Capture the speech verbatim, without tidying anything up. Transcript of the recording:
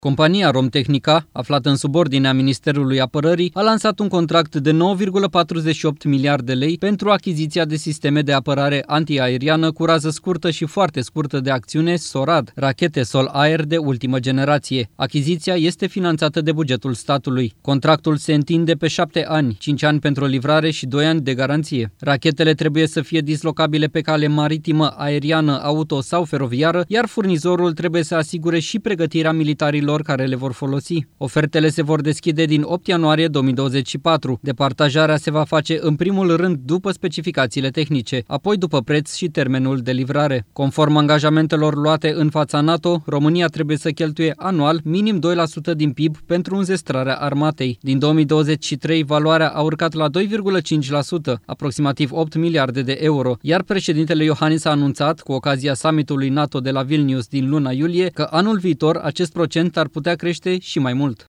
Compania Romtehnica, aflată în subordinea Ministerului Apărării, a lansat un contract de nouă virgulă patruzeci și opt miliarde lei pentru achiziția de sisteme de apărare antiaeriană cu rază scurtă și foarte scurtă de acțiune SORAD, rachete sol-aer de ultimă generație. Achiziția este finanțată de bugetul statului. Contractul se întinde pe șapte ani, cinci ani pentru livrare și doi ani de garanție. Rachetele trebuie să fie dislocabile pe cale maritimă, aeriană, auto sau feroviară, iar furnizorul trebuie să asigure și pregătirea militarilor care le vor folosi. Ofertele se vor deschide din opt ianuarie două mii douăzeci și patru. Departajarea se va face în primul rând după specificațiile tehnice, apoi după preț și termenul de livrare. Conform angajamentelor luate în fața NATO, România trebuie să cheltuie anual minim doi la sută din P I B pentru înzestrarea armatei. Din două mii douăzeci și trei, valoarea a urcat la doi virgulă cinci la sută, aproximativ opt miliarde de euro, iar președintele Iohannis a anunțat, cu ocazia summitului NATO de la Vilnius din luna iulie, că anul viitor acest procent ar putea crește și mai mult.